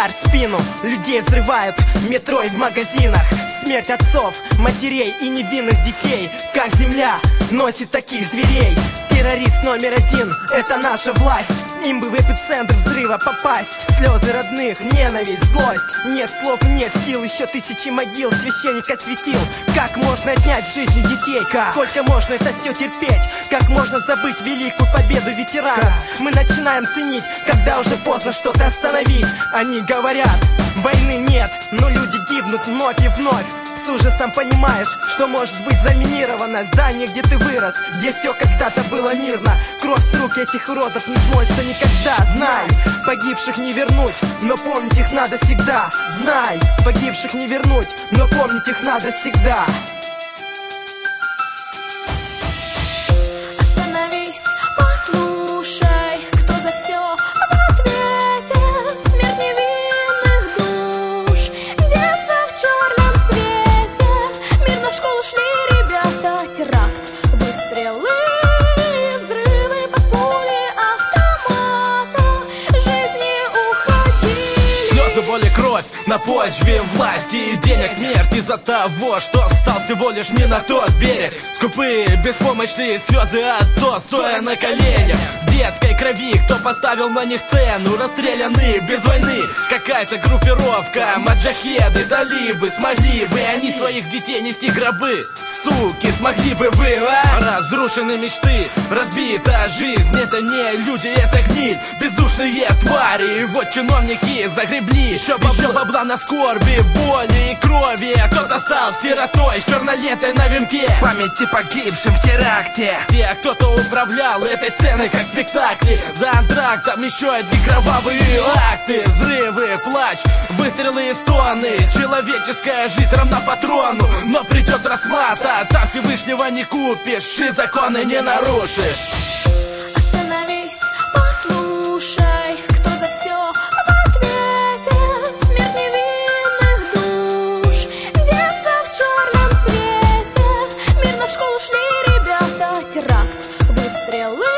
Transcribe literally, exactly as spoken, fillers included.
удар в спину, людей взрывают в метро и в магазинах. Смерть отцов, матерей и невинных детей. Как земля носит таких зверей? Террорист номер один — это наша власть. Им бы в эпицентр взрыва попасть. В слезы родных, ненависть, злость. Нет слов, нет сил, еще тысячи могил священник осветил. Как можно отнять жизни детей? Как? Сколько можно это все терпеть? Как можно забыть великую победу ветеранов? Мы начинаем ценить, когда уже поздно что-то остановить. Они говорят, войны нет, но люди гибнут вновь и вновь. С ужасом понимаешь, что может быть заминировано здание, где ты вырос, где все когда-то было мирно. Кровь с рук этих уродов не смоется никогда. Знай, погибших не вернуть, но помнить их надо всегда. Знай, погибших не вернуть, но помнить их надо всегда. Остановись, послушай, кто за все в ответе. Смерть невинных душ, детство в черном свете. Мирно в школу шли ребята, теракт, выстрелы, взрывы под пули автомата. Жизни уходили. Слезы, боли, кровь на почве власти и денег. Смерть из-за того, что стал всего лишь не на тот берег. Скупые, беспомощные слезы отцов, стоя на коленях. В детской крови, кто поставил на них цену, расстреляны без войны. Какая-то группировка, маджахеды, талибы. Смогли бы они своих детей нести гробы? Суки, смогли бы вы, а? Разрушены мечты, разбита жизнь. Это не люди, это гниль, бездушные твари. Вот чиновники загребли еще бабла, еще бабла на скорби, боли и крови. Кто-то стал сиротой с черной лентой на венке. Памяти погибшим в теракте. Где кто-то управлял этой сценой как спектакли. За антрактом еще одни кровавые акты. Взрывы, плач, выстрелы и стоны. Человеческая жизнь равна патрону. Но придет расплата, там Всевышнего не купишь и законы не нарушишь. Остановись, послушай, кто за все в ответе. Смерть невинных душ, детство в черном свете. Мирно в школу шли ребята, теракт, выстрелы,